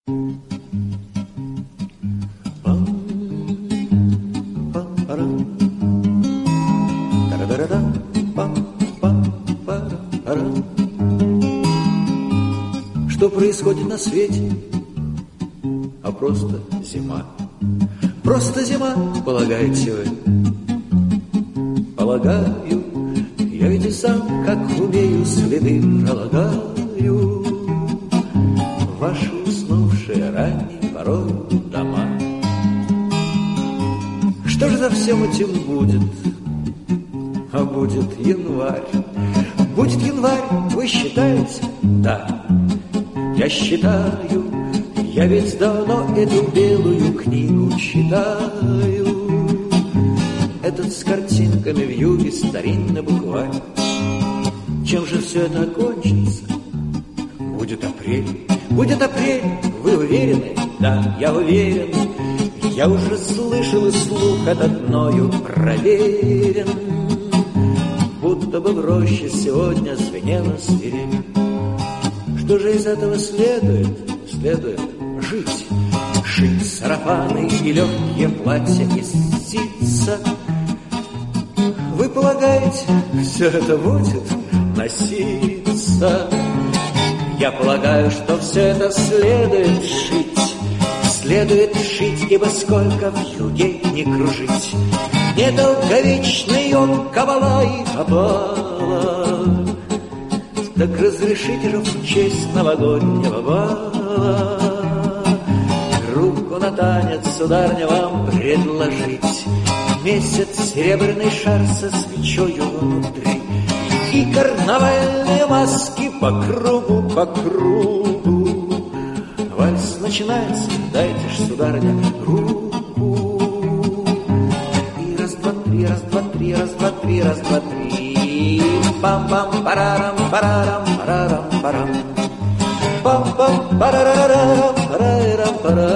Что происходит на свете? А просто зима. Просто зима, полагаете вы? Полагаю, я ведь и сам, как умею, следы пролагаю в ваши уснувшие ранней порой дома. Что же за всем этим будет? А будет январь. Будет январь, вы считаете? Да, я считаю. Я ведь давно эту белую книгу читаю. Этот с картинками в юге старинный букварь. Чем же все это окончится? Будет апрель, вы уверены? Да, я уверен. Я уже слышал, и слух этот мною проверен. Будто бы в роще сегодня звенела свирель. Что же из этого следует? Следует жить, шить сарафаны и легкие платья из ситца. Вы полагаете, все это будет носиться? Я полагаю, что все это следует шить. Следует шить, ибо сколько в юге не кружить. Недолговечный он кабала и кабала. Так разрешите же в честь новогоднего бала руку на танец, сударыня, вам предложить. Месяц, серебряный шар со свечою внутри и карнавальные маски по кругу, по кругу. Вальс начинается, дайте ж, сударыня, руку. И раз, два, три, раз, два, три, раз, два, три, раз, два, три. Пам-пам, парарам, парарам, парарам, парам. Пам-пам, парарарам, парарам, парарам.